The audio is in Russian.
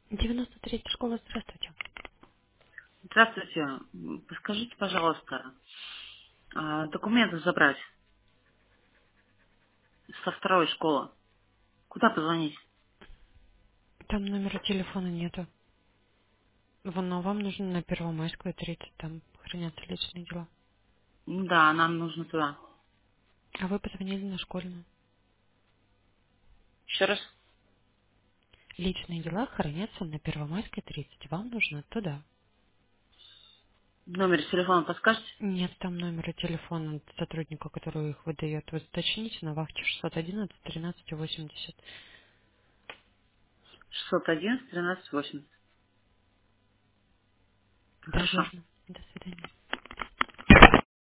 93-я школа, здравствуйте. Здравствуйте. Подскажите, пожалуйста, документы забрать со второй школы. Куда позвонить? Там номера телефона нету. Но вам нужно на Первомайскую 30, там хранятся личные дела. Да, нам нужно туда. А вы позвонили на школьную. Еще раз. Личные дела хранятся на Первомайской 30. Вам нужно туда. Номер телефона подскажете? Нет там номера телефона сотрудника, который их выдает. Вы уточните на вахте 611 13 80. 611 13 80. Да, Хорошо. верно. До свидания.